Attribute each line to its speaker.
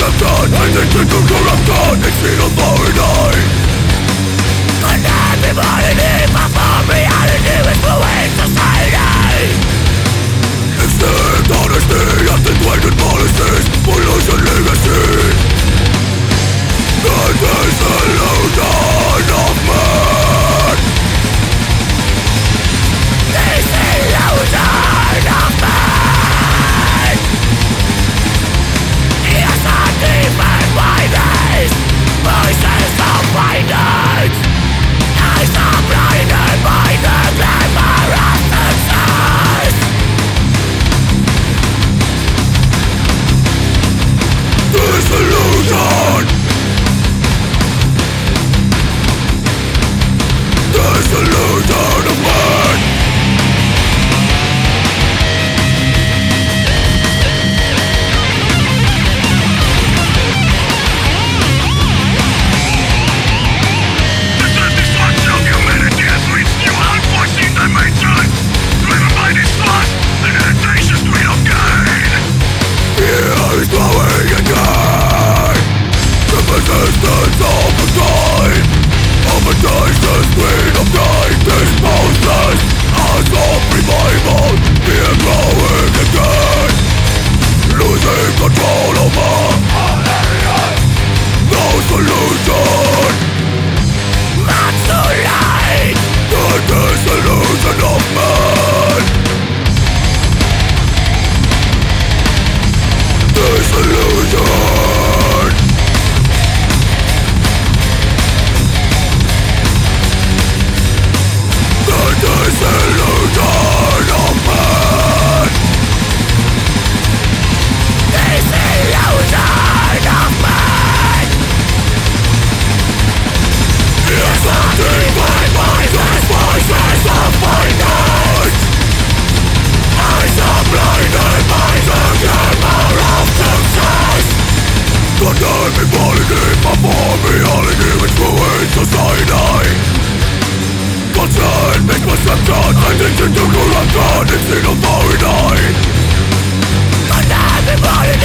Speaker 1: perception, addicted to corruption, exceed authority. Condemn humanity, perform reality, influence society. Extend honesty, antiquated policies, pollution legacy. The dissolution of man. Dissolution of man. Yes, I'm deepened by this. Voices of findings. Eyes are blinded by the glamour of success. Dissolution. Dissolution of man. Resistance of the time, of a the speed of night disposes as of revival, being growing again, losing control over all areas. No solution. That's the light. The dissolution of man. Dissolution. Dissolution of man. Dissolution of man. Yes, I'm defined by these voices of finite. Eyes are blinded by the glamour of success. Condemning quality, perform reality, influence society. Concern, misperception, addicted to corruption, exceed authority. Condemn humanity.